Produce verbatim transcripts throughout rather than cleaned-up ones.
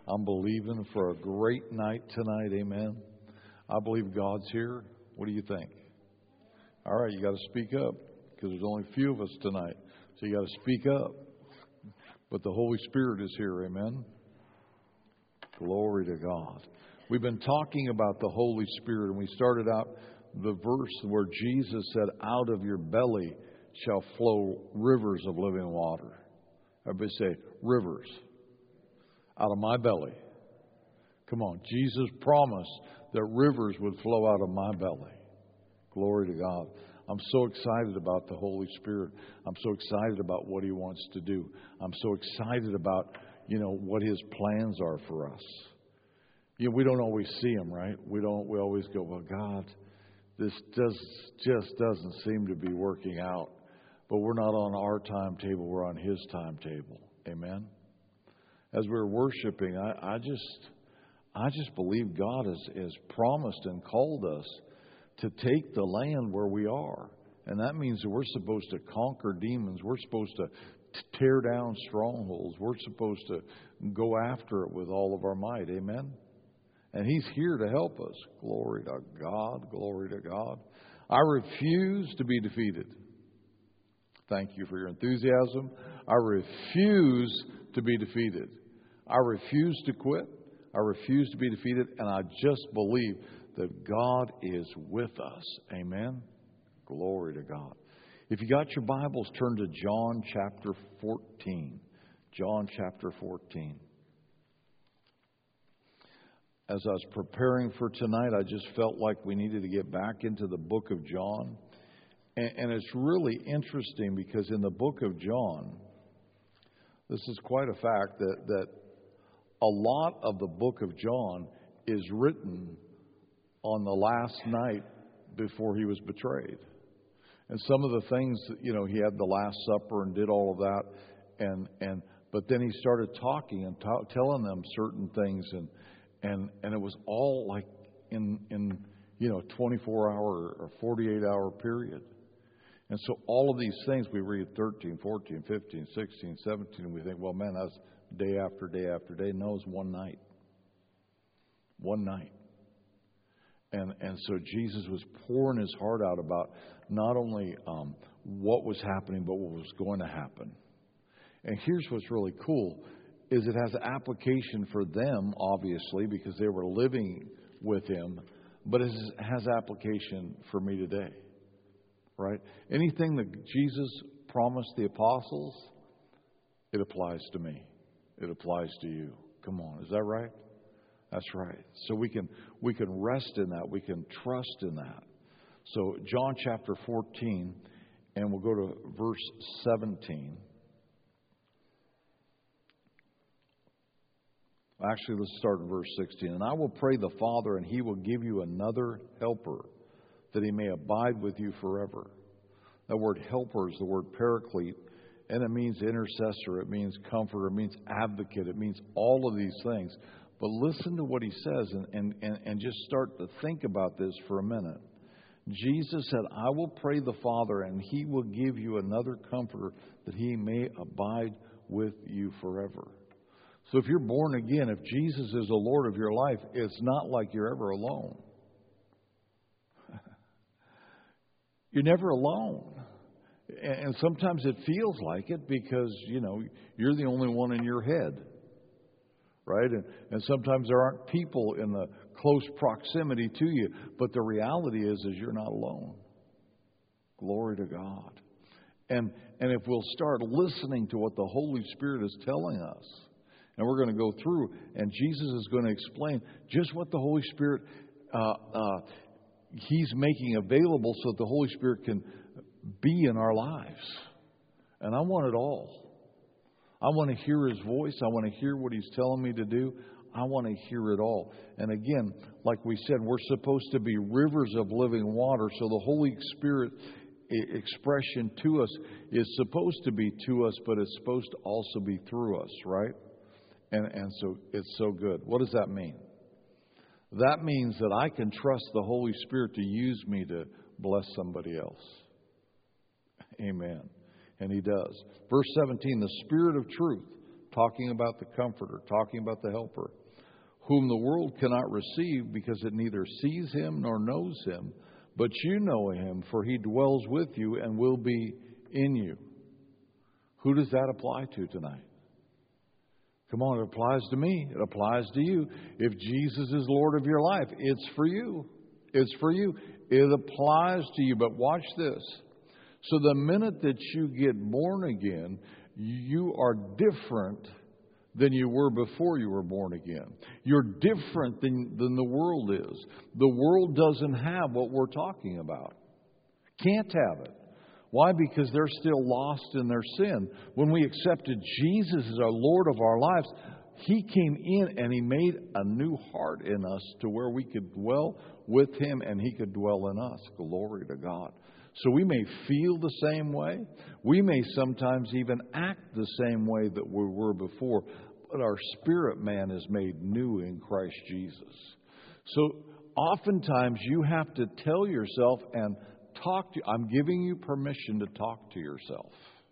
I'm believing for a great night tonight. Amen. I believe God's here. What do you think? All right, you got to speak up because there's only a few of us tonight. So you got to speak up. But the Holy Spirit is here. Amen. Glory to God. We've been talking about the Holy Spirit, and we started out the verse where Jesus said, out of your belly shall flow rivers of living water. Everybody say, rivers. Out of my belly. Come on. Jesus promised that rivers would flow out of my belly. Glory to God. I'm so excited about the Holy Spirit. I'm so excited about what He wants to do. I'm so excited about, you know, what His plans are for us. You know, we don't always see Him, right? We don't. We always go, well, God, this does just doesn't seem to be working out. But we're not on our timetable. We're on His timetable. Amen. As we're worshiping, I, I just, I just believe God has, has promised and called us to take the land where we are. And that means that we're supposed to conquer demons. We're supposed to tear down strongholds. We're supposed to go after it with all of our might. Amen? And He's here to help us. Glory to God. Glory to God. I refuse to be defeated. Thank you for your enthusiasm. I refuse to be defeated. I refuse to quit. I refuse to be defeated. And I just believe that God is with us. Amen. Glory to God. If you got your Bibles, turn to John chapter fourteen. John chapter fourteen. As I was preparing for tonight, I just felt like we needed to get back into the book of John. And, and it's really interesting because in the book of John, this is quite a fact that, that a lot of the book of John is written on the last night before He was betrayed. And some of the things, you know, He had the Last Supper and did all of that. And, and but then He started talking and ta- telling them certain things. And, and, and it was all like in, in, you know, twenty-four hour or forty-eight hour period. And so all of these things, we read thirteen, fourteen, fifteen, sixteen, seventeen, and we think, well, man, that's day after day after day. No, it's one night. One night. And and so Jesus was pouring His heart out about not only um, what was happening, but what was going to happen. And here's what's really cool, is it has application for them, obviously, because they were living with Him, but it has application for me today. Right? Anything that Jesus promised the apostles, it applies to me. It applies to you. Come on, is that right? That's right. So we can we can rest in that. We can trust in that. So John chapter fourteen, and we'll go to verse seventeen. Actually, let's start in verse sixteen. And I will pray the Father, and He will give you another helper, that He may abide with you forever. That word helper is the word paraclete, and it means intercessor, it means comforter, it means advocate, it means all of these things. But listen to what He says and, and, and, and just start to think about this for a minute. Jesus said, I will pray the Father, and He will give you another comforter, that He may abide with you forever. So if you're born again, if Jesus is the Lord of your life, it's not like you're ever alone. You're never alone. And sometimes it feels like it because, you know, you're the only one in your head. Right? And, and sometimes there aren't people in the close proximity to you. But the reality is, is you're not alone. Glory to God. And, and if we'll start listening to what the Holy Spirit is telling us, and we're going to go through, and Jesus is going to explain just what the Holy Spirit, uh, uh, He's making available so that the Holy Spirit can be in our lives. And I want it all. I want to hear His voice. I want to hear what He's telling me to do. I want to hear it all. And again, like we said, we're supposed to be rivers of living water. So the Holy Spirit expression to us is supposed to be to us, but it's supposed to also be through us, right? And, and so it's so good. What does that mean? That means that I can trust the Holy Spirit to use me to bless somebody else. Amen. And He does. Verse seventeen, the Spirit of truth, talking about the Comforter, talking about the Helper, whom the world cannot receive because it neither sees him nor knows him. But you know him, for he dwells with you and will be in you. Who does that apply to tonight? Come on, it applies to me. It applies to you. If Jesus is Lord of your life, it's for you. It's for you. It applies to you. But watch this. So the minute that you get born again, you are different than you were before you were born again. You're different than, than the world is. The world doesn't have what we're talking about. Can't have it. Why? Because they're still lost in their sin. When we accepted Jesus as our Lord of our lives, He came in and He made a new heart in us to where we could dwell with Him and He could dwell in us. Glory to God. So we may feel the same way. We may sometimes even act the same way that we were before. But our spirit man is made new in Christ Jesus. So oftentimes you have to tell yourself and talk to, I'm giving you permission to talk to yourself.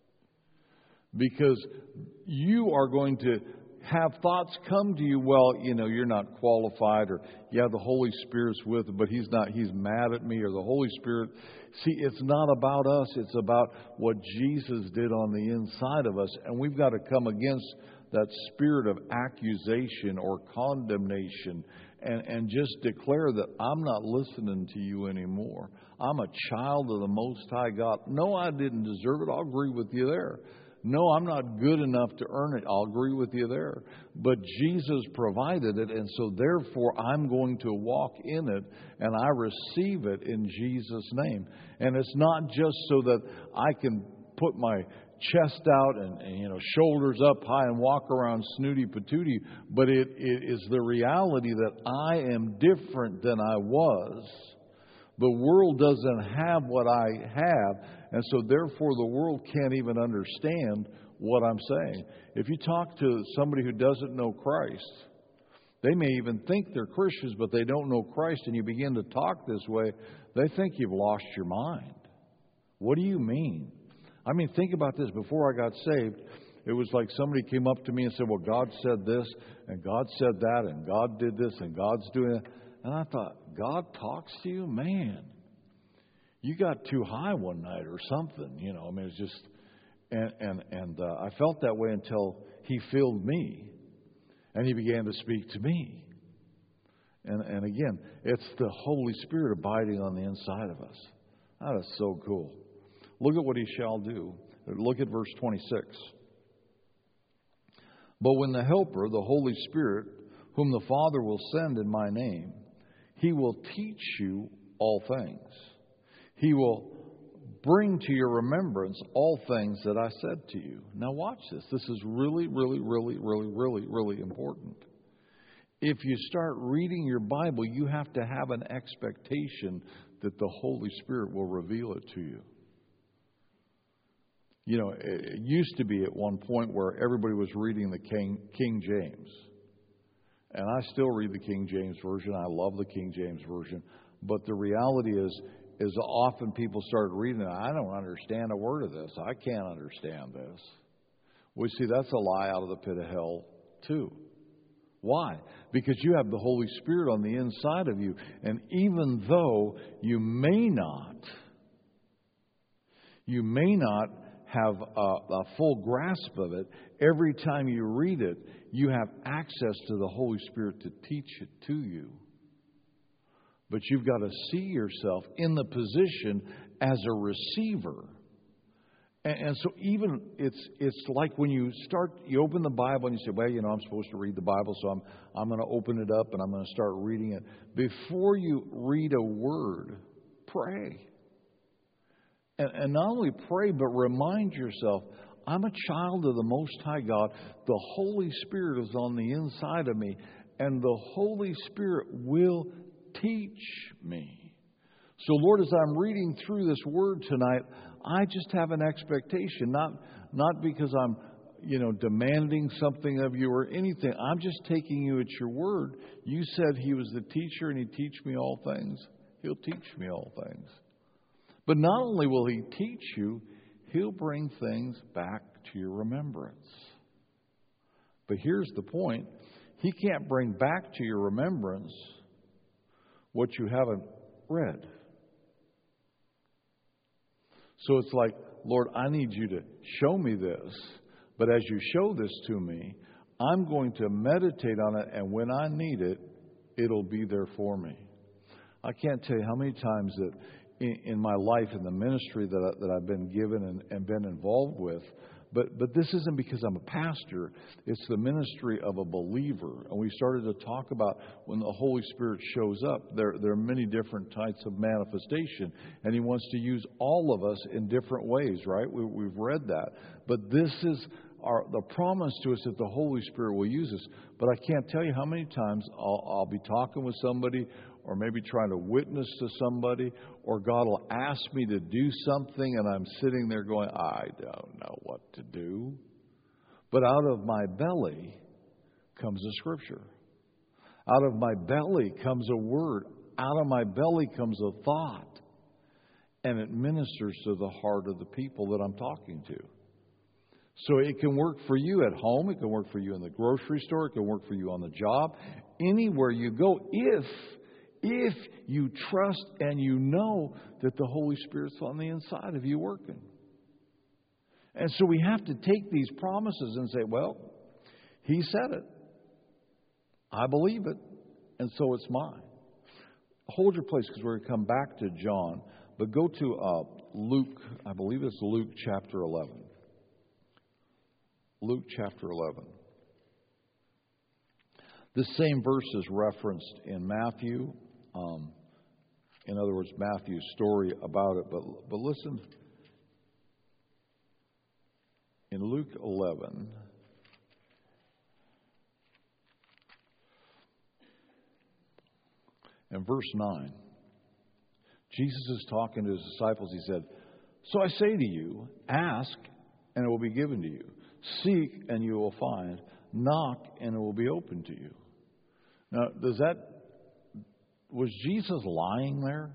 Because you are going to have thoughts come to you, well, you know, you're not qualified, or, yeah, the Holy Spirit's with it, but He's not, He's mad at me, or the Holy Spirit. See, it's not about us, it's about what Jesus did on the inside of us, and we've got to come against that spirit of accusation or condemnation and, and just declare that I'm not listening to you anymore. I'm a child of the Most High God. No, I didn't deserve it. I'll agree with you there. No, I'm not good enough to earn it. I'll agree with you there. But Jesus provided it, and so therefore I'm going to walk in it, and I receive it in Jesus' name. And it's not just so that I can put my chest out and, and you know shoulders up high and walk around snooty patootie, but it, it is the reality that I am different than I was. The world doesn't have what I have, and so therefore the world can't even understand what I'm saying. If you talk to somebody who doesn't know Christ, they may even think they're Christians, but they don't know Christ, and you begin to talk this way, they think you've lost your mind. What do you mean? I mean, think about this. Before I got saved, it was like somebody came up to me and said, well, God said this, and God said that, and God did this, and God's doing that. And I thought, God talks to you? Man, you got too high one night or something. You know, I mean, it's just, and and, and uh, I felt that way until He filled me, and He began to speak to me. And, and again, it's the Holy Spirit abiding on the inside of us. That is so cool. Look at what He shall do. Look at verse twenty-six. But when the Helper, the Holy Spirit, whom the Father will send in my name, He will teach you all things. He will bring to your remembrance all things that I said to you. Now watch this. This is really, really, really, really, really, really important. If you start reading your Bible, you have to have an expectation that the Holy Spirit will reveal it to you. You know, it used to be at one point where everybody was reading the King, King James. And I still read the King James Version. I love the King James Version. But the reality is, is often people start reading it. I don't understand a word of this. I can't understand this. Well, see, that's a lie out of the pit of hell, too. Why? Because you have the Holy Spirit on the inside of you. And even though you may not, you may not have a, a full grasp of it, every time you read it, you have access to the Holy Spirit to teach it to you. But you've got to see yourself in the position as a receiver. And, and so even it's it's like when you start, you open the Bible and you say, well, you know, I'm supposed to read the Bible, so I'm I'm going to open it up and I'm going to start reading it. Before you read a word, pray. And, and not only pray, but remind yourself, I'm a child of the Most High God. The Holy Spirit is on the inside of me, and the Holy Spirit will teach me. So, Lord, as I'm reading through this word tonight, I just have an expectation, not not because I'm, you know, demanding something of you or anything. I'm just taking you at your word. You said He was the teacher, and He'd teach me all things. He'll teach me all things. But not only will He teach you, He'll bring things back to your remembrance. But here's the point. He can't bring back to your remembrance what you haven't read. So it's like, Lord, I need you to show me this. But as you show this to me, I'm going to meditate on it. And when I need it, it'll be there for me. I can't tell you how many times that in, in my life, in the ministry that, I, that I've been given and, and been involved with, But but this isn't because I'm a pastor. It's the ministry of a believer. And we started to talk about when the Holy Spirit shows up, there, there are many different types of manifestation. And He wants to use all of us in different ways, right? We, we've read that. But this is our, the promise to us that the Holy Spirit will use us. But I can't tell you how many times I'll, I'll be talking with somebody, or maybe trying to witness to somebody, or God will ask me to do something, and I'm sitting there going, I don't know what to do. But out of my belly comes a scripture. Out of my belly comes a word. Out of my belly comes a thought. And it ministers to the heart of the people that I'm talking to. So it can work for you at home. It can work for you in the grocery store. It can work for you on the job. Anywhere you go, if... If you trust and you know that the Holy Spirit's on the inside of you working. And so we have to take these promises and say, well, He said it. I believe it. And so it's mine. Hold your place because we're going to come back to John. But go to uh, Luke, I believe it's Luke chapter eleven. Luke chapter eleven. This same verse is referenced in Matthew. Um, in other words, Matthew's story about it. But, but listen, in Luke eleven, and verse nine, Jesus is talking to His disciples. He said, so I say to you, ask, and it will be given to you. Seek, and you will find. Knock, and it will be open to you. Now, does that... Was Jesus lying there?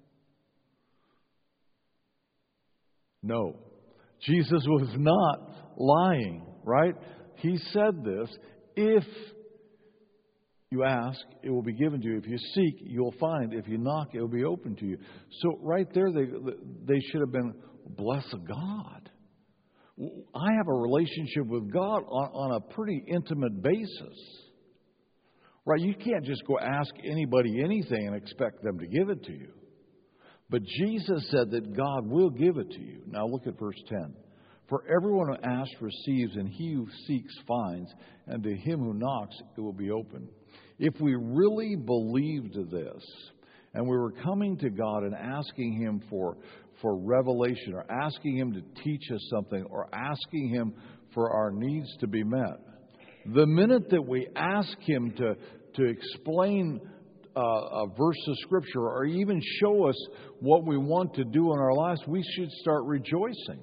No. Jesus was not lying, right? He said this, if you ask, it will be given to you. If you seek, you'll find. If you knock, it will be open to you. So right there, they, they should have been, bless God. I have a relationship with God on, on a pretty intimate basis. Right? You can't just go ask anybody anything and expect them to give it to you. But Jesus said that God will give it to you. Now look at verse ten. For everyone who asks receives, and he who seeks finds, and to him who knocks it will be open. If we really believed this, and we were coming to God and asking Him for, for revelation, or asking Him to teach us something, or asking Him for our needs to be met, the minute that we ask Him to, to explain uh, a verse of Scripture or even show us what we want to do in our lives, we should start rejoicing.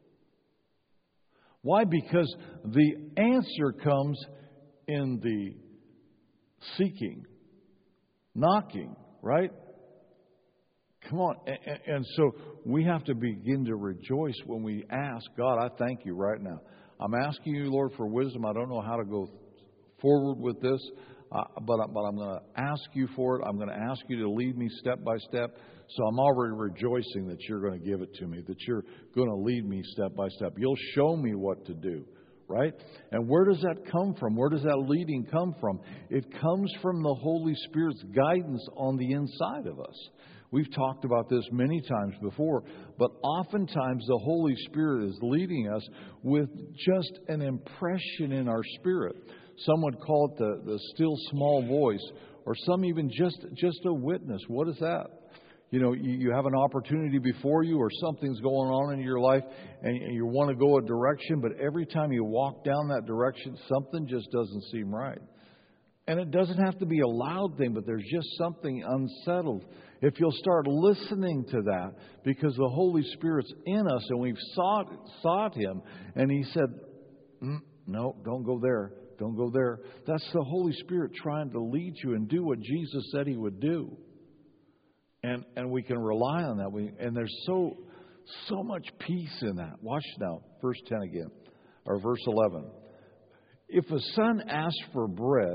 Why? Because the answer comes in the seeking, knocking, right? Come on. And, and so we have to begin to rejoice when we ask, God, I thank you right now. I'm asking you, Lord, for wisdom. I don't know how to go forward with this, uh, but, but I'm going to ask you for it. I'm going to ask you to lead me step by step. So I'm already rejoicing that you're going to give it to me, that you're going to lead me step by step. You'll show me what to do, right? And where does that come from? Where does that leading come from? It comes from the Holy Spirit's guidance on the inside of us. We've talked about this many times before, but oftentimes the Holy Spirit is leading us with just an impression in our spirit. Some would call it the, the still small voice, or some even just, just a witness. What is that? You know, you, you have an opportunity before you, or something's going on in your life, and, and you want to go a direction, but every time you walk down that direction, something just doesn't seem right. And it doesn't have to be a loud thing, but there's just something unsettled. If you'll start listening to that, because the Holy Spirit's in us, and we've sought, sought Him, and He said, mm, no, don't go there, don't go there. That's the Holy Spirit trying to lead you and do what Jesus said He would do. And and we can rely on that. We, and there's so, so much peace in that. Watch now, verse ten again, or verse eleven. If a son asks for bread,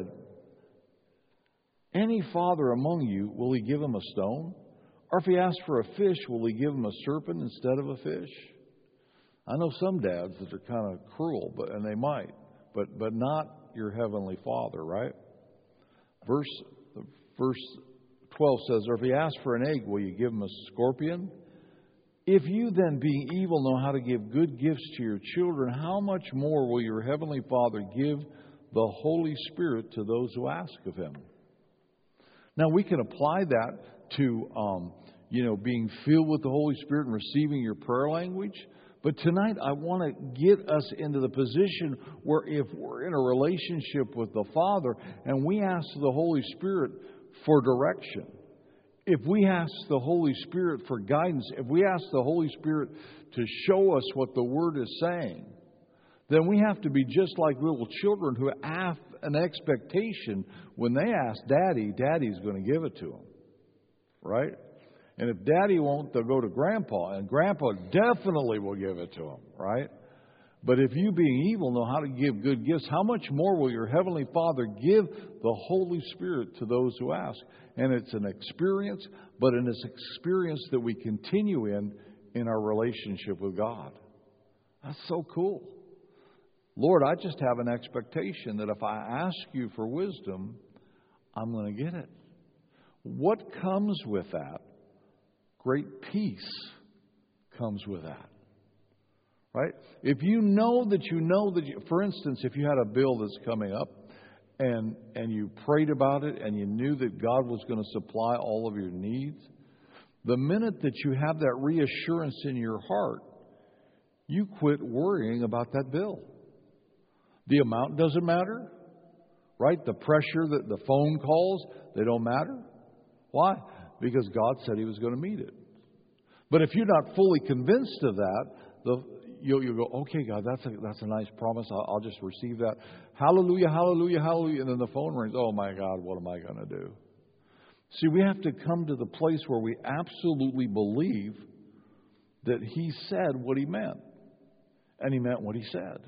any father among you, will he give him a stone? Or if he asks for a fish, will he give him a serpent instead of a fish? I know some dads that are kind of cruel, but and they might, but but not your heavenly Father, right? Verse verse twelve says, or if he asks for an egg, will you give him a scorpion? If you then, being evil, know how to give good gifts to your children, how much more will your heavenly Father give the Holy Spirit to those who ask of him? Now, we can apply that to, um, you know, being filled with the Holy Spirit and receiving your prayer language. But tonight, I want to get us into the position where if we're in a relationship with the Father and we ask the Holy Spirit for direction, if we ask the Holy Spirit for guidance, if we ask the Holy Spirit to show us what the Word is saying, then we have to be just like little children who have an expectation when they ask Daddy, Daddy's going to give it to them. Right? And if Daddy won't, they'll go to Grandpa, and Grandpa definitely will give it to them. Right? But if you, being evil, know how to give good gifts, how much more will your Heavenly Father give the Holy Spirit to those who ask? And it's an experience, but an experience that we continue in in our relationship with God. That's so cool. Lord, I just have an expectation that if I ask you for wisdom, I'm going to get it. What comes with that? Great peace comes with that. Right? If you know that you know that, you, for instance, if you had a bill that's coming up and and you prayed about it and you knew that God was going to supply all of your needs, the minute that you have that reassurance in your heart, you quit worrying about that bill. The amount doesn't matter, right? The pressure, that the phone calls, they don't matter. Why? Because God said He was going to meet it. But if you're not fully convinced of that, the You'll, you'll go, okay, God, that's a, that's a nice promise. I'll, I'll just receive that. Hallelujah, hallelujah, hallelujah. And then the phone rings. Oh, my God, what am I going to do? See, we have to come to the place where we absolutely believe that He said what He meant. And He meant what He said.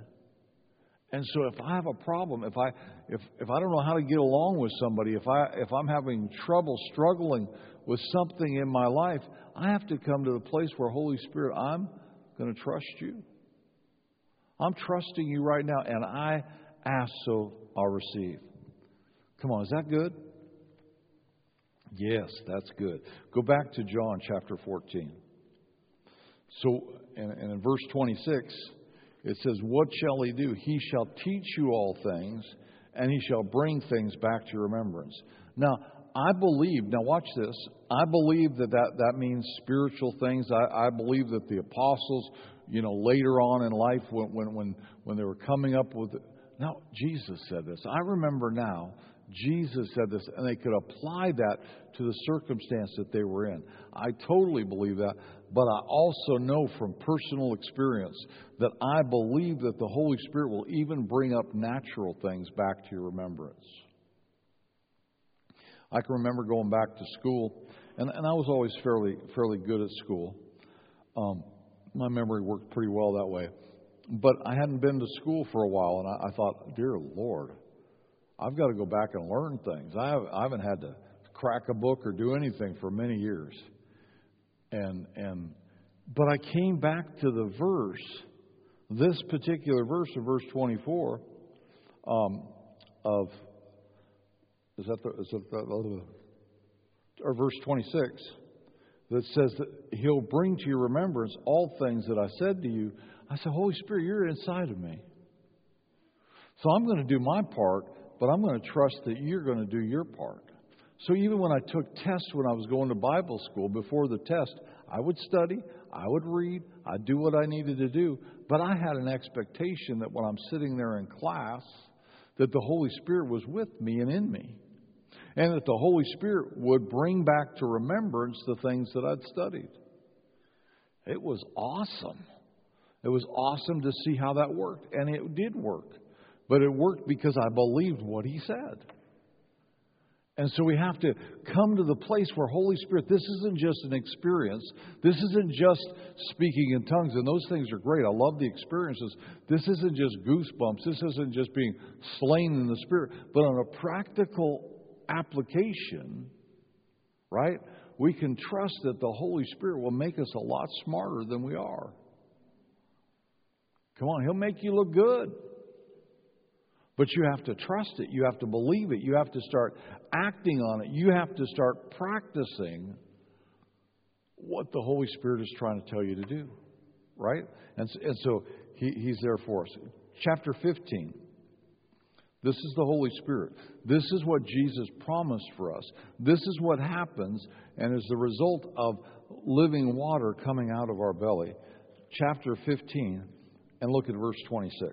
And so if I have a problem, if I if if I don't know how to get along with somebody, if I if I'm having trouble struggling with something in my life, I have to come to the place where, Holy Spirit, I'm going to trust you. I'm trusting you right now, and I ask, so I'll receive. Come on, is that good? Yes, that's good. Go back to John chapter fourteen. So, and, and in verse twenty-six, it says, what shall He do? He shall teach you all things, and He shall bring things back to your remembrance. Now, I believe, now watch this, I believe that that, that means spiritual things. I, I believe that the apostles, you know, later on in life when, when, when, when they were coming up with, now Jesus said this. I remember now, Jesus said this, and they could apply that to the circumstance that they were in. I totally believe that, but I also know from personal experience that I believe that the Holy Spirit will even bring up natural things back to your remembrance. I can remember going back to school, and, and I was always fairly fairly good at school. Um, my memory worked pretty well that way. But I hadn't been to school for a while, and I, I thought, dear Lord, I've got to go back and learn things. I, have, I haven't had to crack a book or do anything for many years. And and but I came back to the verse, this particular verse of verse twenty-four um, of. Is that the, is that the, or verse twenty-six that says that He'll bring to your remembrance all things that I said to you. I said, Holy Spirit, you're inside of me. So I'm going to do my part, but I'm going to trust that you're going to do your part. So even when I took tests when I was going to Bible school, before the test, I would study, I would read, I'd do what I needed to do. But I had an expectation that when I'm sitting there in class, that the Holy Spirit was with me and in me. And that the Holy Spirit would bring back to remembrance the things that I'd studied. It was awesome. It was awesome to see how that worked. And it did work. But it worked because I believed what He said. And so we have to come to the place where Holy Spirit, this isn't just an experience. This isn't just speaking in tongues, and those things are great. I love the experiences. This isn't just goosebumps. This isn't just being slain in the Spirit. But on a practical application, right, we can trust that the Holy Spirit will make us a lot smarter than we are. Come on, He'll make you look good. But you have to trust it. You have to believe it. You have to start acting on it. You have to start practicing what the Holy Spirit is trying to tell you to do. Right? And, and so he, He's there for us. Chapter fifteen. This is the Holy Spirit. This is what Jesus promised for us. This is what happens and is the result of living water coming out of our belly. Chapter fifteen. And look at verse twenty-six.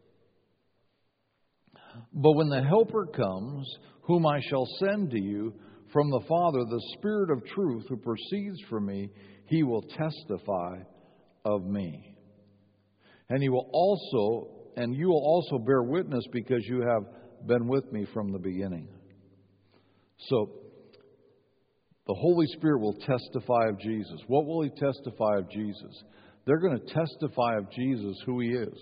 But when the Helper comes, whom I shall send to you from the Father, the Spirit of truth who proceeds from me, He will testify of me. And He will also, and you will also bear witness because you have been with me from the beginning. So, the Holy Spirit will testify of Jesus. What will He testify of Jesus? They're going to testify of Jesus, who He is.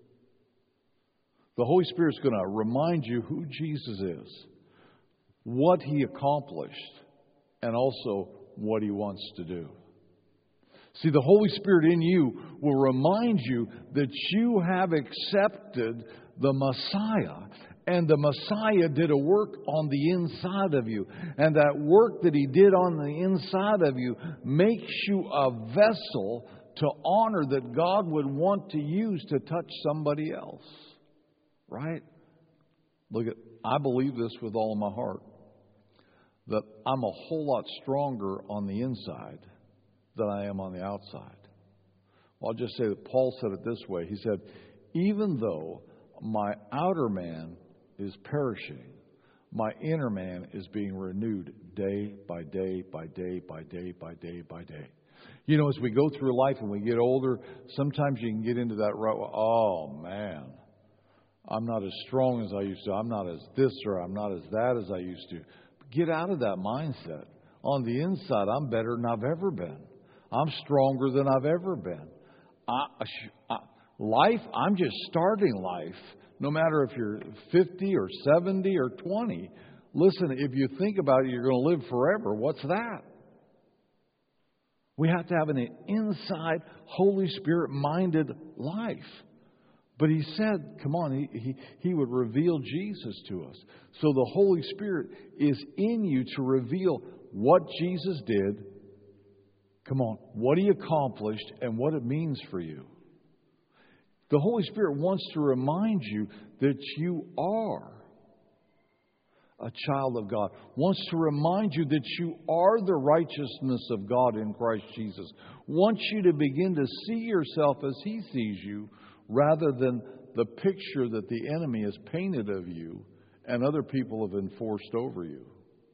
The Holy Spirit's going to remind you who Jesus is, what He accomplished, and also what He wants to do. See, the Holy Spirit in you will remind you that you have accepted the Messiah. And the Messiah did a work on the inside of you. And that work that He did on the inside of you makes you a vessel to honor that God would want to use to touch somebody else. Right? Look at, I believe this with all of my heart. That I'm a whole lot stronger on the inside than I am on the outside. Well, I'll just say that Paul said it this way. He said, even though my outer man is perishing, my inner man is being renewed day by day by day by day by day by day. You know, as we go through life and we get older, sometimes you can get into that rut. Oh, man, I'm not as strong as I used to. I'm not as this or I'm not as that as I used to. Get out of that mindset. On the inside, I'm better than I've ever been. I'm stronger than I've ever been. I, I, life, I'm just starting life. No matter if you're fifty or seventy or twenty. Listen, if you think about it, you're going to live forever. What's that? We have to have an inside, Holy Spirit-minded life. But He said, come on, he, he, he would reveal Jesus to us. So the Holy Spirit is in you to reveal what Jesus did, come on, what He accomplished, and what it means for you. The Holy Spirit wants to remind you that you are a child of God. Wants to remind you that you are the righteousness of God in Christ Jesus. Wants you to begin to see yourself as He sees you, rather than the picture that the enemy has painted of you and other people have enforced over you.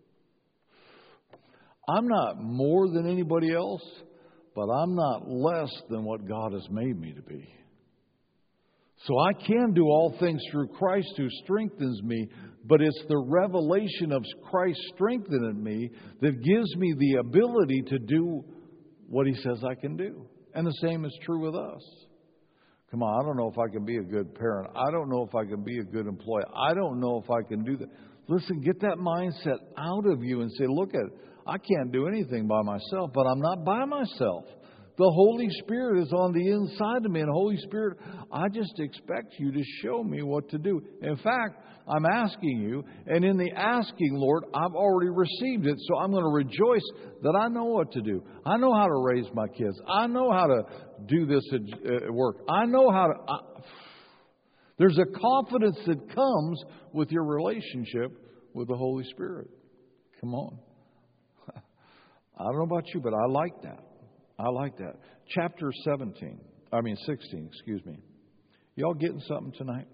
I'm not more than anybody else, but I'm not less than what God has made me to be. So I can do all things through Christ who strengthens me, but it's the revelation of Christ strengthening me that gives me the ability to do what He says I can do. And the same is true with us. Come on, I don't know if I can be a good parent. I don't know if I can be a good employee. I don't know if I can do that. Listen, get that mindset out of you and say, look at it. I can't do anything by myself, but I'm not by myself. The Holy Spirit is on the inside of me. And Holy Spirit, I just expect you to show me what to do. In fact, I'm asking you, and in the asking, Lord, I've already received it. So I'm going to rejoice that I know what to do. I know how to raise my kids. I know how to do this at work. I know how to... I, there's a confidence that comes with your relationship with the Holy Spirit. Come on. I don't know about you, but I like that. I like that. Chapter seventeen, I mean sixteen, excuse me. Y'all getting something tonight?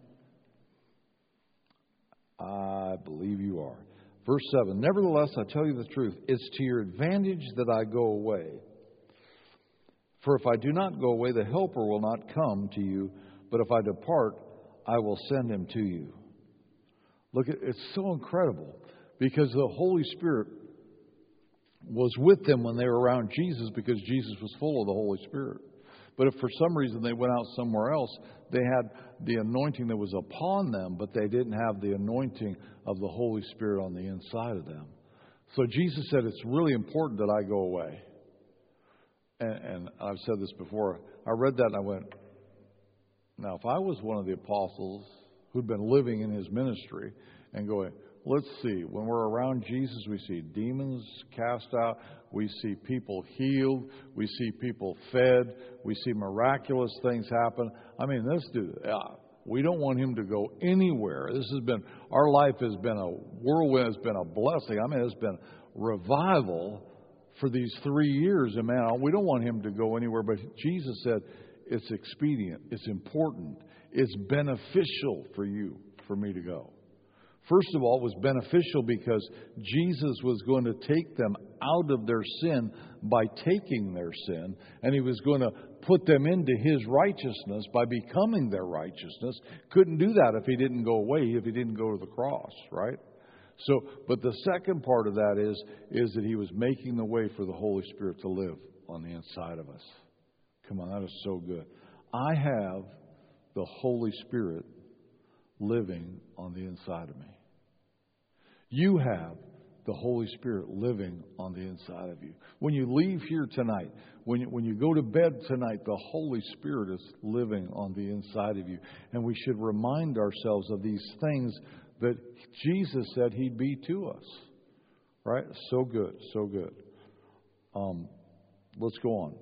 I believe you are. Verse seven, nevertheless, I tell you the truth, it's to your advantage that I go away. For if I do not go away, the Helper will not come to you, but if I depart, I will send Him to you. Look, it's so incredible. because the Holy Spirit was with them when they were around Jesus, because Jesus was full of the Holy Spirit. But if for some reason they went out somewhere else, they had the anointing that was upon them, but they didn't have the anointing of the Holy Spirit on the inside of them. So Jesus said, it's really important that I go away. And, and I've said this before. I read that and I went, now if I was one of the apostles who'd been living in his ministry and going, let's see, when we're around Jesus, we see demons cast out, we see people healed, we see people fed, we see miraculous things happen. I mean, this dude, uh, we don't want him to go anywhere. This has been, our life has been a whirlwind, it's been a blessing. I mean, it's been revival for these three years. And man, we don't want him to go anywhere. But Jesus said, it's expedient, it's important, it's beneficial for you, for me to go. First of all, it was beneficial because Jesus was going to take them out of their sin by taking their sin, and he was going to put them into his righteousness by becoming their righteousness. Couldn't do that if he didn't go away, if he didn't go to the cross, right? So, but the second part of that is, is that he was making the way for the Holy Spirit to live on the inside of us. Come on, that is so good. I have the Holy Spirit living on the inside of me. You have the Holy Spirit living on the inside of you. When you leave here tonight, when you, when you go to bed tonight, the Holy Spirit is living on the inside of you. And we should remind ourselves of these things that Jesus said he'd be to us. Right? So good, so good. Um, let's go on.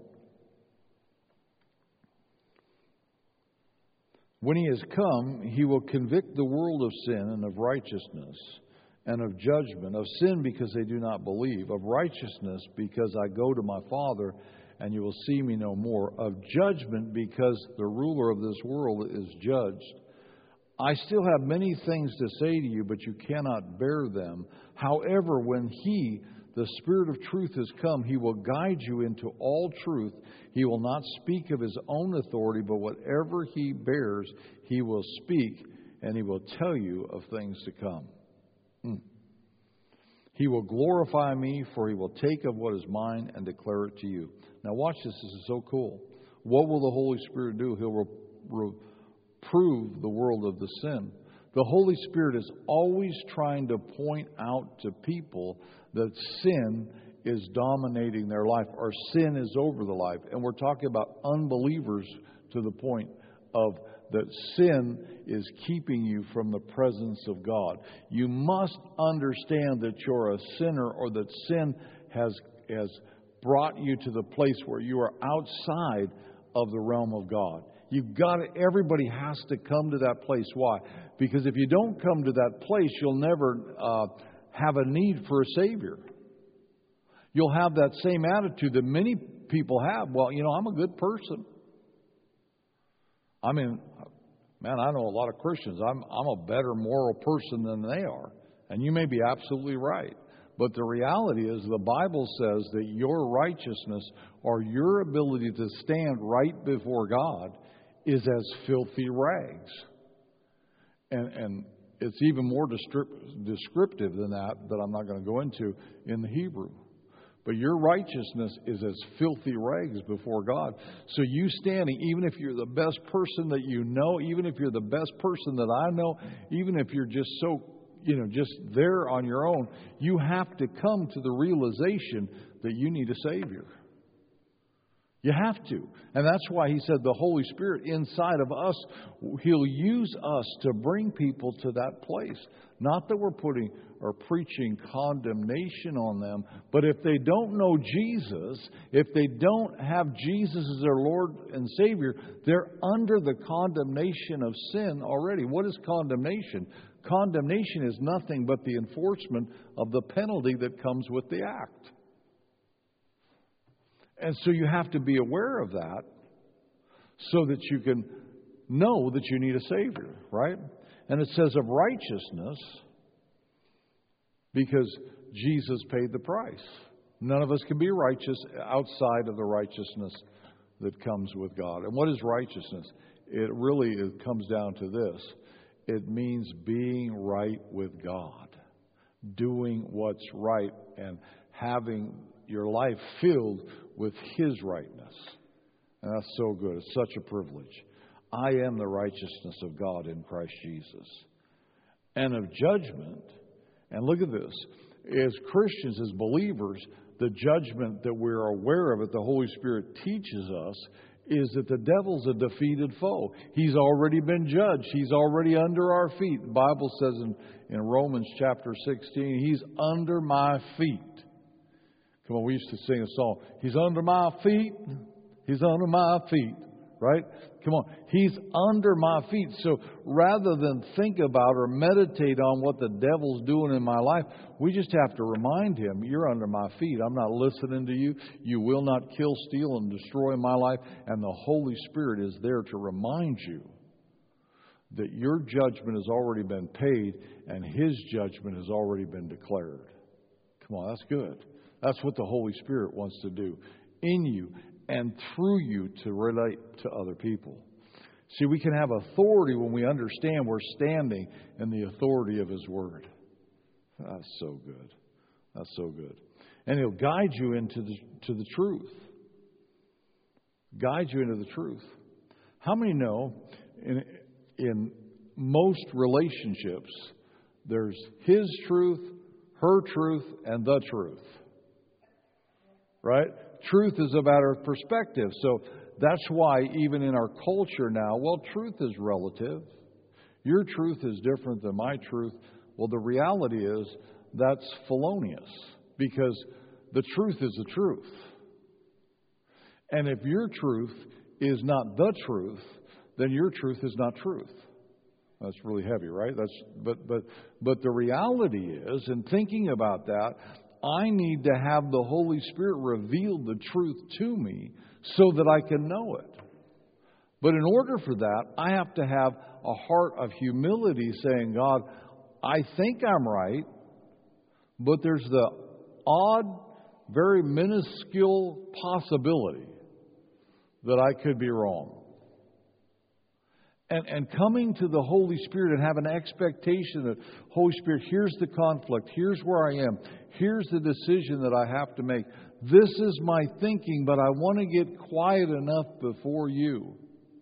When he has come, he will convict the world of sin and of righteousness and of judgment, of sin because they do not believe, of righteousness because I go to my Father and you will see me no more, of judgment because the ruler of this world is judged. I still have many things to say to you, but you cannot bear them. However, when he, the Spirit of truth, has come, he will guide you into all truth. He will not speak of his own authority, but whatever he bears, he will speak, and he will tell you of things to come. Hmm. He will glorify me, for he will take of what is mine and declare it to you. Now watch this. This is so cool. What will the Holy Spirit do? He'll re- reprove the world of the sin. The Holy Spirit is always trying to point out to people that sin is dominating their life, or sin is over the life. And we're talking about unbelievers to the point of that sin is keeping you from the presence of God. You must understand that you're a sinner, or that sin has, has brought you to the place where you are outside of the realm of God. You've got to, everybody has to come to that place. Why? Because if you don't come to that place, you'll never uh, have a need for a Savior. You'll have that same attitude that many people have. Well, you know, I'm a good person. I mean, man, I know a lot of Christians. I'm I'm a better moral person than they are. And you may be absolutely right. But the reality is the Bible says that your righteousness, or your ability to stand right before God, is as filthy rags. And and it's even more descriptive than that, that I'm not going to go into in the Hebrew. But your righteousness is as filthy rags before God. So you standing, even if you're the best person that you know, even if you're the best person that I know, even if you're just so, you know, just there on your own, you have to come to the realization that you need a Savior. You have to. And that's why he said the Holy Spirit inside of us, he'll use us to bring people to that place. Not that we're putting or preaching condemnation on them, but if they don't know Jesus, if they don't have Jesus as their Lord and Savior, they're under the condemnation of sin already. What is condemnation? Condemnation is nothing but the enforcement of the penalty that comes with the act. And so you have to be aware of that so that you can know that you need a Savior, right? And it says of righteousness because Jesus paid the price. None of us can be righteous outside of the righteousness that comes with God. And what is righteousness? It really it comes down to this. It means being right with God. doing what's right and having your life filled with His rightness. And that's so good. It's such a privilege. I am the righteousness of God in Christ Jesus. And of judgment, and look at this, as Christians, as believers, the judgment that we're aware of, that the Holy Spirit teaches us, is that the devil's a defeated foe. He's already been judged. He's already under our feet. The Bible says in, in Romans chapter sixteen, He's under my feet. Come on, we used to sing a song. He's under my feet. He's under my feet. Right? Come on. He's under my feet. So rather than think about or meditate on what the devil's doing in my life, we just have to remind him, you're under my feet. I'm not listening to you. You will not kill, steal, and destroy my life. And the Holy Spirit is there to remind you that your judgment has already been paid and His judgment has already been declared. Come on, that's good. That's what the Holy Spirit wants to do in you and through you to relate to other people. See, we can have authority when we understand we're standing in the authority of His Word. That's so good. That's so good. And He'll guide you into the, to the truth. Guide you into the truth. How many know in, in most relationships, there's His truth, her truth, and the truth? Right? Truth is a matter of perspective. So that's why even in our culture now, well, truth is relative. Your truth is different than my truth. Well, the reality is that's felonious because the truth is the truth. And if your truth is not the truth, then your truth is not truth. That's really heavy, right? That's but but but the reality is, in thinking about that, I need to have the Holy Spirit reveal the truth to me so that I can know it. But in order for that, I have to have a heart of humility saying, God, I think I'm right, but there's the odd, very minuscule possibility that I could be wrong. And, and coming to the Holy Spirit and have an expectation that, Holy Spirit, here's the conflict. Here's where I am. Here's the decision that I have to make. This is my thinking, but I want to get quiet enough before you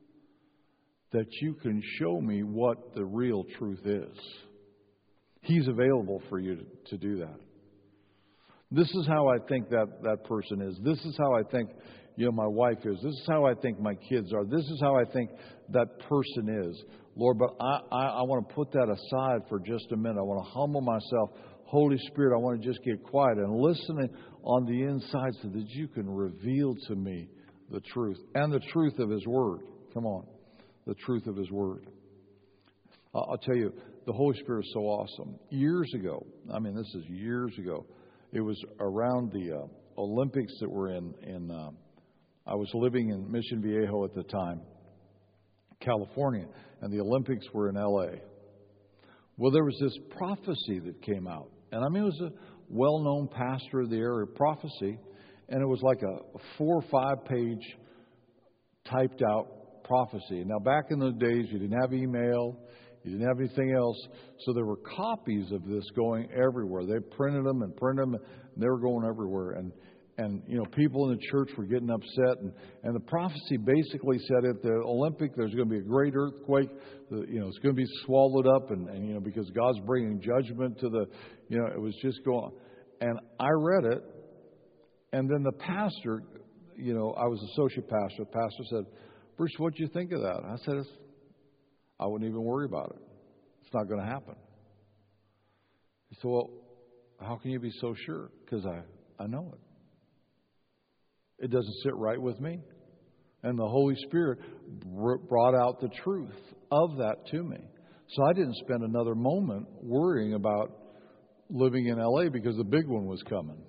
that you can show me what the real truth is. He's available for you to, to do that. This is how I think that, that person is. This is how I think you know, my wife is. This is how I think my kids are. This is how I think that person is. Lord, but I, I, I want to put that aside for just a minute. I want to humble myself. Holy Spirit, I want to just get quiet and listen on the inside so that you can reveal to me the truth and the truth of His Word. Come on. The truth of His Word. I'll tell you, the Holy Spirit is so awesome. Years ago, I mean, this is years ago, it was around the uh, Olympics that were in, in uh, I was living in Mission Viejo at the time, California, and the Olympics were in L A. Well, there was this prophecy that came out. And I mean, it was a well-known pastor of the area prophecy, and it was like a four or five page typed out prophecy. Now, back in those days, you didn't have email, you didn't have anything else, so there were copies of this going everywhere. They printed them and printed them, and they were going everywhere. And And, you know, people in the church were getting upset. And, and the prophecy basically said at the Olympic, there's going to be a great earthquake. The, you know, it's going to be swallowed up. And, and, you know, because God's bringing judgment to the, you know, it was just going. And I read it. And then the pastor, you know, I was associate pastor. The pastor said, Bruce, what do you think of that? I said, it's, I wouldn't even worry about it. It's not going to happen. He said, well, how can you be so sure? Because I, I know it. It doesn't sit right with me. And the Holy Spirit brought out the truth of that to me. So I didn't spend another moment worrying about living in L A because the big one was coming.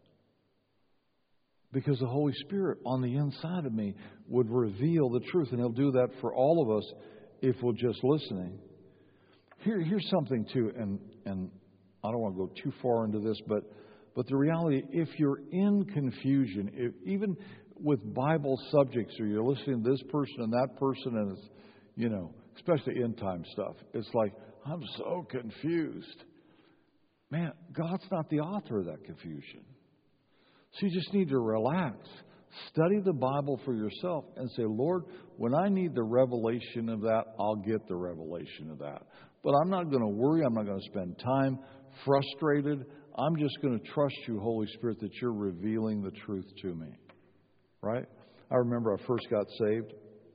Because the Holy Spirit on the inside of me would reveal the truth. And He'll do that for all of us if we're just listening. Here, here's something too, and, and I don't want to go too far into this, but But the reality, if you're in confusion, if, even with Bible subjects, or you're listening to this person and that person, and it's, you know, especially end time stuff, it's like, I'm so confused. Man, God's not the author of that confusion. So you just need to relax. Study the Bible for yourself and say, Lord, when I need the revelation of that, I'll get the revelation of that. But I'm not going to worry. I'm not going to spend time frustrated. I'm just going to trust you, Holy Spirit, that you're revealing the truth to me. Right? I remember I first got saved.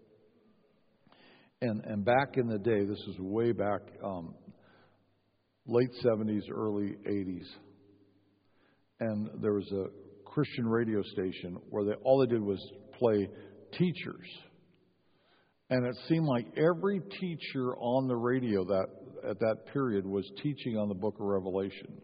And and back in the day, this is way back, um, late seventies, early eighties. And there was a Christian radio station where they all they did was play teachers. And it seemed like every teacher on the radio that at that period was teaching on the book of Revelation.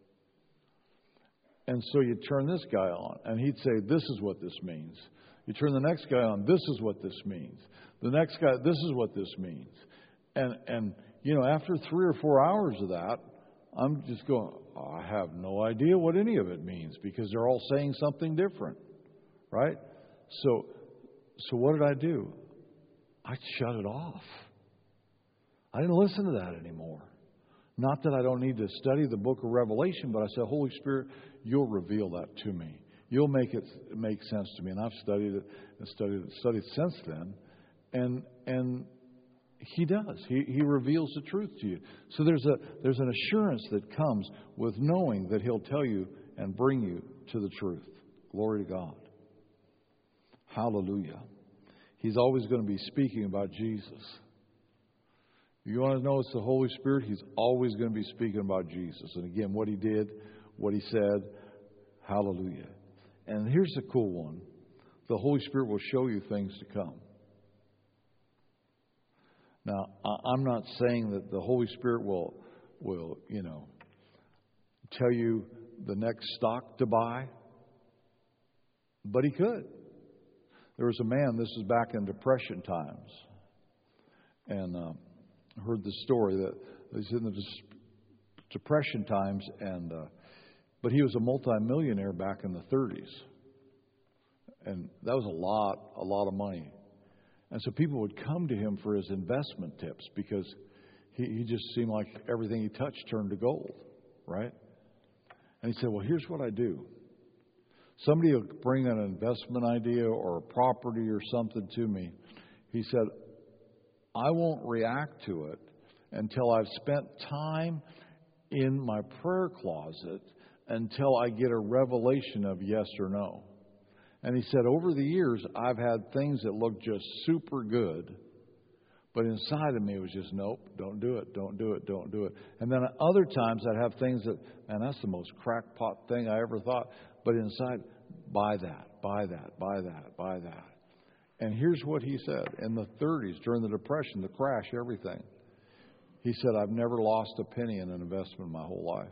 And so you turn this guy on, and he'd say, this is what this means. You turn the next guy on, this is what this means. The next guy, this is what this means. And, and you know, after three or four hours of that, I'm just going, oh, I have no idea what any of it means because they're all saying something different, right? So, so what did I do? I shut it off. I didn't listen to that anymore. Not that I don't need to study the book of Revelation, but I said, Holy Spirit, you'll reveal that to me. You'll make it make sense to me. And I've studied it and studied it, studied since then. And and He does. He He reveals the truth to you. So there's a there's an assurance that comes with knowing that He'll tell you and bring you to the truth. Glory to God. Hallelujah. He's always going to be speaking about Jesus. You want to know it's the Holy Spirit? He's always going to be speaking about Jesus. And again, what He did, what He said. Hallelujah. And here's the cool one. The Holy Spirit will show you things to come. Now, I'm not saying that the Holy Spirit will, will, you know, tell you the next stock to buy, but He could. There was a man, this is back in Depression times, and uh, I heard the story that he's in the Depression times, and uh, but he was a multimillionaire back in the thirties, and that was a lot, a lot of money. And so people would come to him for his investment tips because he, he just seemed like everything he touched turned to gold, right? And he said, well, here's what I do. Somebody will bring an investment idea or a property or something to me. He said, I won't react to it until I've spent time in my prayer closet until I get a revelation of yes or no. And he said, over the years, I've had things that looked just super good, but inside of me it was just, nope, don't do it, don't do it, don't do it. And then other times I'd have things that, man, that's the most crackpot thing I ever thought. But inside, buy that, buy that, buy that, buy that. And here's what he said. In the thirties, during the Depression, the crash, everything, he said, I've never lost a penny in an investment in my whole life.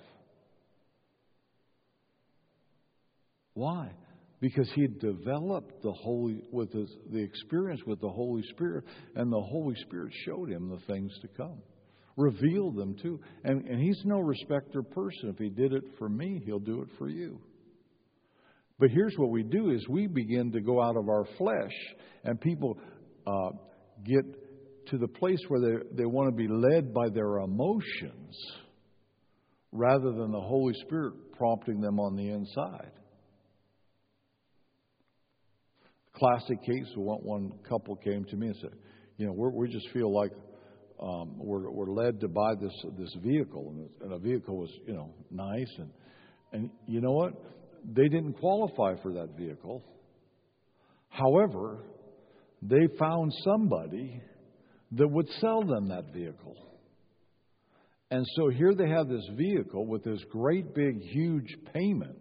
Why? Because he had developed the Holy with his, the experience with the Holy Spirit, and the Holy Spirit showed him the things to come, revealed them too. And, and He's no respecter of person. If He did it for me, He'll do it for you. But here's what we do: is we begin to go out of our flesh, and people uh, get to the place where they they want to be led by their emotions rather than the Holy Spirit prompting them on the inside. Classic case, one, one couple came to me and said, you know, we're, we just feel like um, we're, we're led to buy this this vehicle. And, and the vehicle was, you know, nice. And, and you know what? They didn't qualify for that vehicle. However, they found somebody that would sell them that vehicle. And so here they have this vehicle with this great big huge payment.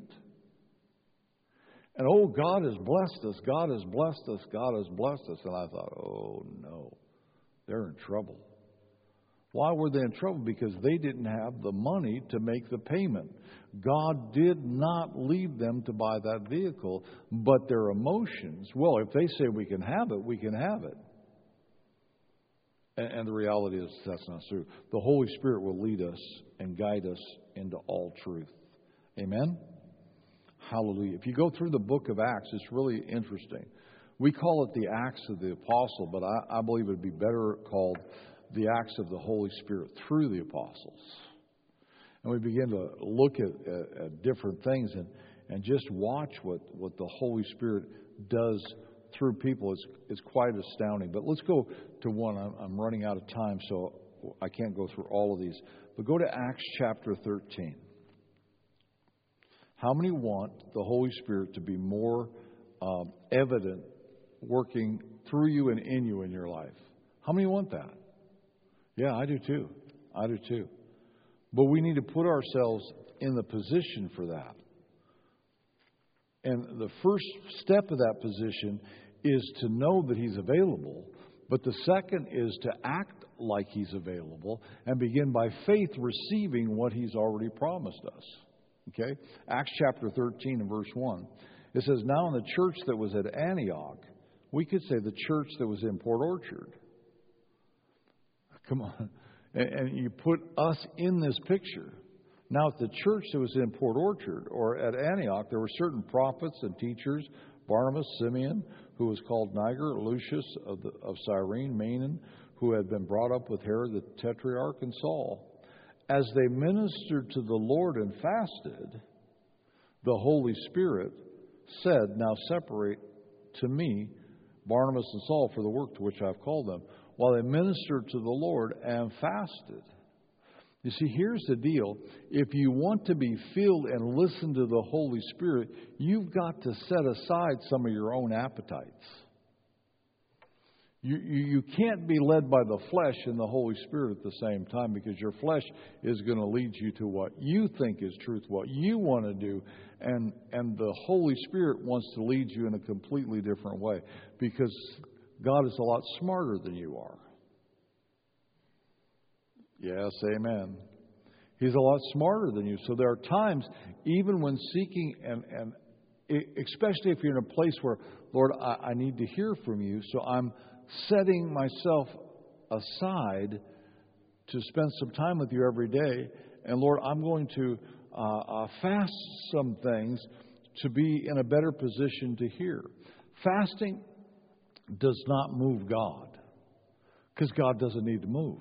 And, oh, God has blessed us, God has blessed us, God has blessed us. And I thought, oh, no, they're in trouble. Why were they in trouble? Because they didn't have the money to make the payment. God did not lead them to buy that vehicle, but their emotions, well, if they say we can have it, we can have it. And, and the reality is that's not true. The Holy Spirit will lead us and guide us into all truth. Amen? Hallelujah. If you go through the book of Acts, it's really interesting. We call it the Acts of the Apostle, but I, I believe it would be better called the Acts of the Holy Spirit through the apostles. and we begin to look at, at, at different things and, and just watch what, what the Holy Spirit does through people. It's, it's quite astounding. But let's go to one. I'm, I'm running out of time, so I can't go through all of these. But go to Acts chapter thirteen. How many want the Holy Spirit to be more um, evident working through you and in you in your life? How many want that? Yeah, I do too. I do too. But we need to put ourselves in the position for that. And the first step of that position is to know that He's available. But the second is to act like He's available and begin by faith receiving what He's already promised us. Okay? Acts chapter thirteen and verse one. It says, now in the church that was at Antioch, we could say the church that was in Port Orchard. Come on. And, and you put us in this picture. Now at the church that was in Port Orchard or at Antioch, there were certain prophets and teachers, Barnabas, Simeon, who was called Niger, Lucius of, the, of Cyrene, Manaen, who had been brought up with Herod the Tetrarch, and Saul. As they ministered to the Lord and fasted, the Holy Spirit said, now separate to me Barnabas and Saul for the work to which I've called them. While they ministered to the Lord and fasted. You see, here's the deal. If you want to be filled and listen to the Holy Spirit, you've got to set aside some of your own appetites. You, you, you can't be led by the flesh and the Holy Spirit at the same time, because your flesh is going to lead you to what you think is truth, what you want to do, and, and the Holy Spirit wants to lead you in a completely different way, because God is a lot smarter than you are. Yes, amen. He's a lot smarter than you. So there are times, even when seeking, and, and especially if you're in a place where, Lord, I, I need to hear from you, so I'm setting myself aside to spend some time with you every day. And Lord, I'm going to uh, uh, fast some things to be in a better position to hear. Fasting does not move God, because God doesn't need to move.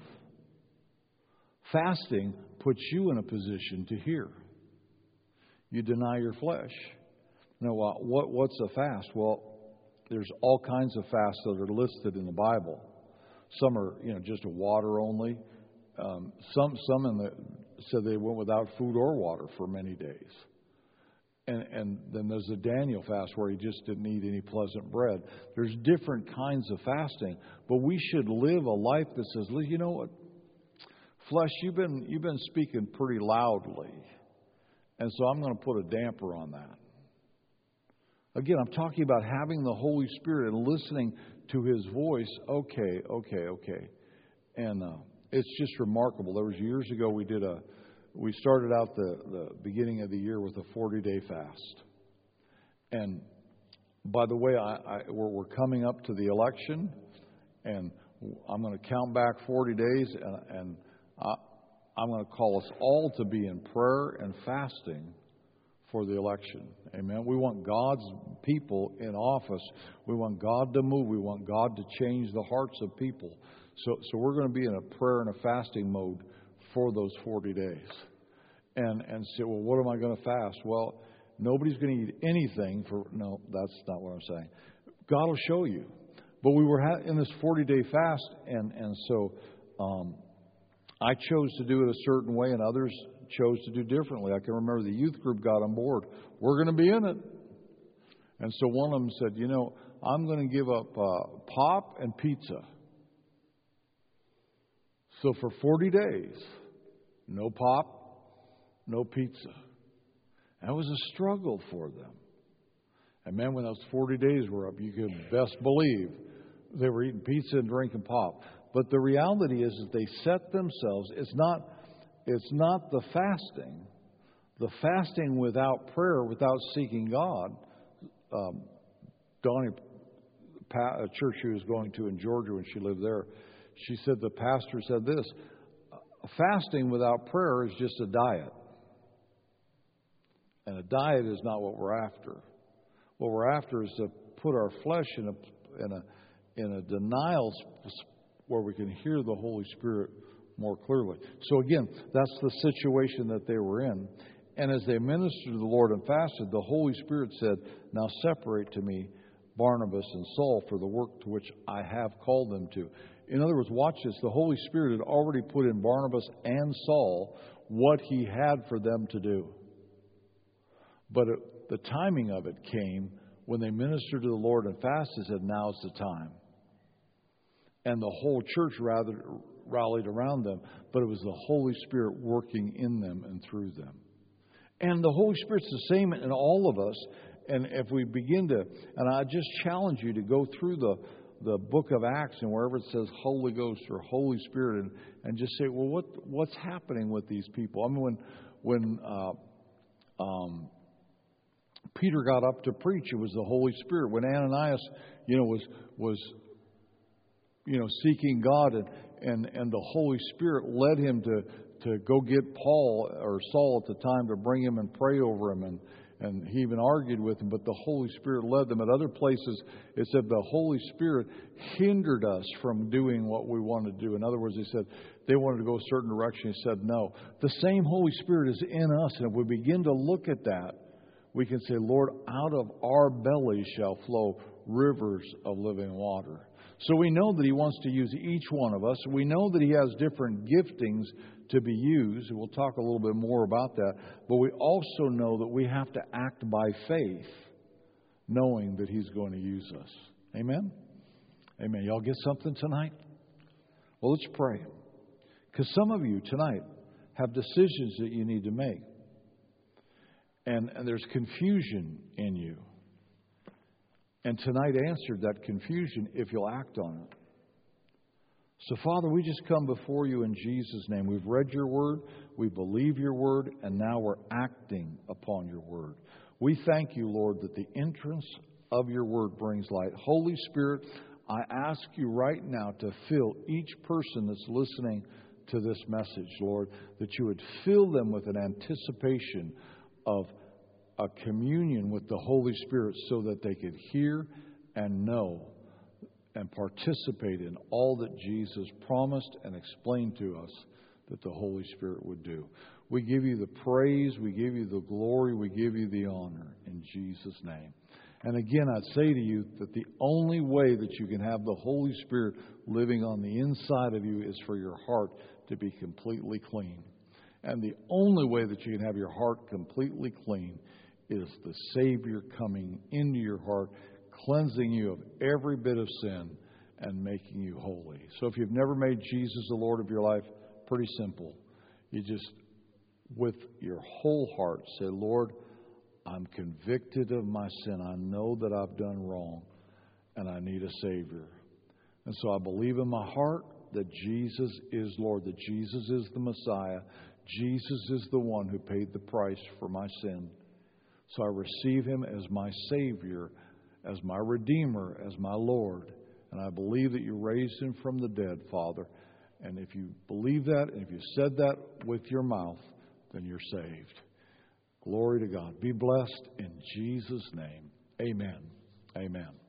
Fasting puts you in a position to hear. You deny your flesh. Now, what, what's a fast? Well, there's all kinds of fasts that are listed in the Bible. Some are, you know, just a water only. Um, some some in the said they went without food or water for many days. And, and then there's a Daniel fast where he just didn't eat any pleasant bread. There's different kinds of fasting, but we should live a life that says, you know what, flesh, you've been you've been speaking pretty loudly, and so I'm going to put a damper on that. Again, I'm talking about having the Holy Spirit and listening to His voice. Okay, okay, okay, and uh, it's just remarkable. There was years ago we did a. We started out the, the beginning of the year with a forty-day fast. And by the way, I, I, we're, we're coming up to the election, and I'm going to count back forty days, and, and I, I'm going to call us all to be in prayer and fasting for the election. Amen. We want God's people in office. We want God to move. We want God to change the hearts of people. So, so we're going to be in a prayer and a fasting mode for those forty days. And and say, well, what am I going to fast? Well, nobody's going to eat anything for, no, that's not what I'm saying. God will show you. But we were ha- in this forty-day fast, and, and so um, I chose to do it a certain way, and others chose to do differently. I can remember the youth group got on board. We're going to be in it. And so one of them said, you know, I'm going to give up uh, pop and pizza. So for forty days, no pop, no pizza. That was a struggle for them. And man, when those forty days were up, you could best believe they were eating pizza and drinking pop. But the reality is that they set themselves, it's not, it's not the fasting. The fasting without prayer, without seeking God. Um, Donnie, a church she was going to in Georgia when she lived there, she said the pastor said this, fasting without prayer is just a diet. And a diet is not what we're after. What we're after is to put our flesh in a in a in a denial where we can hear the Holy Spirit more clearly. So again, that's the situation that they were in. And as they ministered to the Lord and fasted, the Holy Spirit said, now separate to me Barnabas and Saul for the work to which I have called them to. In other words, watch this. The Holy Spirit had already put in Barnabas and Saul what he had for them to do. But it, the timing of it came when they ministered to the Lord and fasted, said, now's the time. And the whole church rather rallied around them, but it was the Holy Spirit working in them and through them. And the Holy Spirit's the same in all of us. And if we begin to, and I just challenge you to go through the, the book of Acts and wherever it says Holy Ghost or Holy Spirit and, and just say, well, what what's happening with these people? I mean, when when uh, um, Peter got up to preach, it was the Holy Spirit. When Ananias, you know, was was you know seeking God, and and and the Holy Spirit led him to to go get Paul or Saul at the time to bring him and pray over him, and and he even argued with him, but the Holy Spirit led them. At other places, it said the Holy Spirit hindered us from doing what we wanted to do. In other words, he said they wanted to go a certain direction. He said no. The same Holy Spirit is in us, and if we begin to look at that, we can say, Lord, out of our bellies shall flow rivers of living water. So we know that He wants to use each one of us. We know that He has different giftings to be used. We'll talk a little bit more about that. But we also know that we have to act by faith, knowing that He's going to use us. Amen? Amen. Y'all get something tonight? Well, let's pray. Because some of you tonight have decisions that you need to make. And, and there's confusion in you. And tonight answered that confusion if you'll act on it. So, Father, we just come before you in Jesus' name. We've read your word, we believe your word, and now we're acting upon your word. We thank you, Lord, that the entrance of your word brings light. Holy Spirit, I ask you right now to fill each person that's listening to this message, Lord, that you would fill them with an anticipation of a communion with the Holy Spirit so that they could hear and know and participate in all that Jesus promised and explained to us that the Holy Spirit would do. We give you the praise, we give you the glory, we give you the honor in Jesus' name. And again, I'd say to you that the only way that you can have the Holy Spirit living on the inside of you is for your heart to be completely clean. And the only way that you can have your heart completely clean is the Savior coming into your heart, cleansing you of every bit of sin and making you holy. So if you've never made Jesus the Lord of your life, pretty simple. You just, with your whole heart, say, Lord, I'm convicted of my sin. I know that I've done wrong and I need a Savior. And so I believe in my heart that Jesus is Lord, that Jesus is the Messiah. Jesus is the one who paid the price for my sin. So I receive Him as my Savior, as my Redeemer, as my Lord. And I believe that you raised Him from the dead, Father. And if you believe that, and if you said that with your mouth, then you're saved. Glory to God. Be blessed in Jesus' name. Amen. Amen.